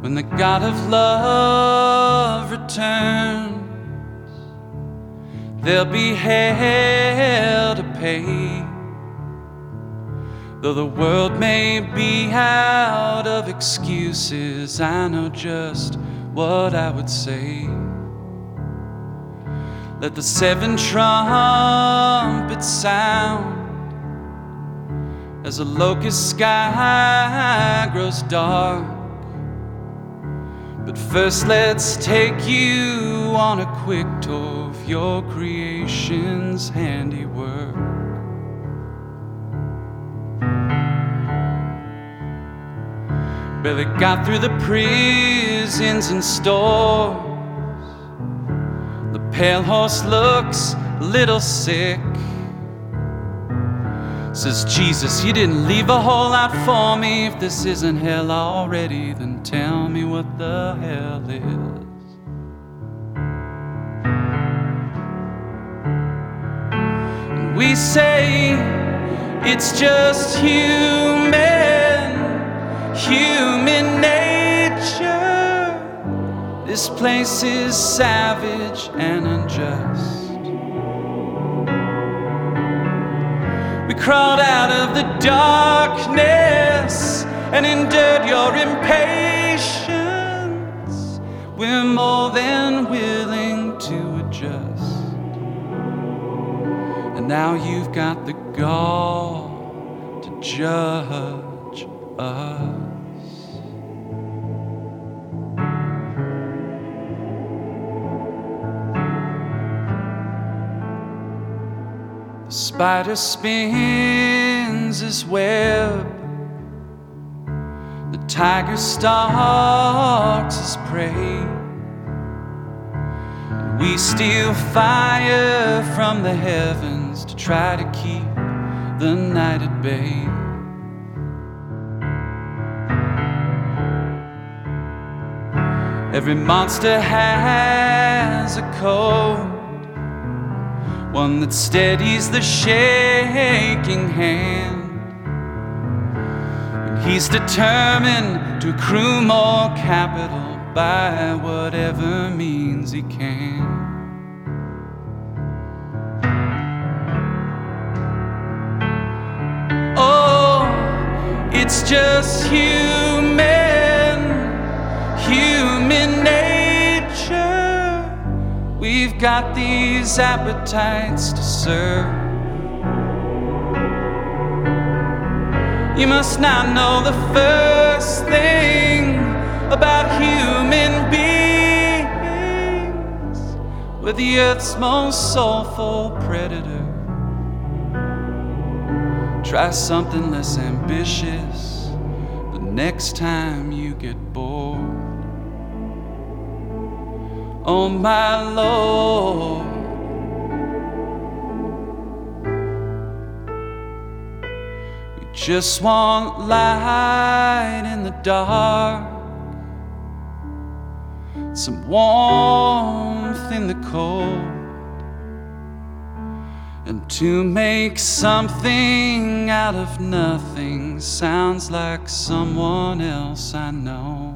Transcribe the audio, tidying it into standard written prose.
When the God of love returns, there'll be hell to pay. Though the world may be out of excuses, I know just what I would say. Let the 7 trumpets sound as a locust sky grows dark. But first let's take you on a quick tour of your creation's handiwork. Barely got through the prisons and stores. The pale horse looks a little sick. Says, Jesus, you didn't leave a whole lot for me. If this isn't hell already, then tell me what the hell is. And we say it's just human nature. This place is savage and unjust. We crawled out of the darkness and endured your impatience. We're more than willing to adjust. And now you've got the gall to judge us. The spider spins his web, the tiger stalks his prey, and we steal fire from the heavens to try to keep the night at bay. Every monster has a code, one that steadies the shaking hand. And he's determined to accrue more capital by whatever means he can. Oh, it's just human nature. We've got these appetites to serve. You must not know the first thing about human beings. We're the earth's most soulful predator. Try something less ambitious the next time you get bored. Oh my Lord, we just want light in the dark, some warmth in the cold, and to make something out of nothing sounds like someone else I know.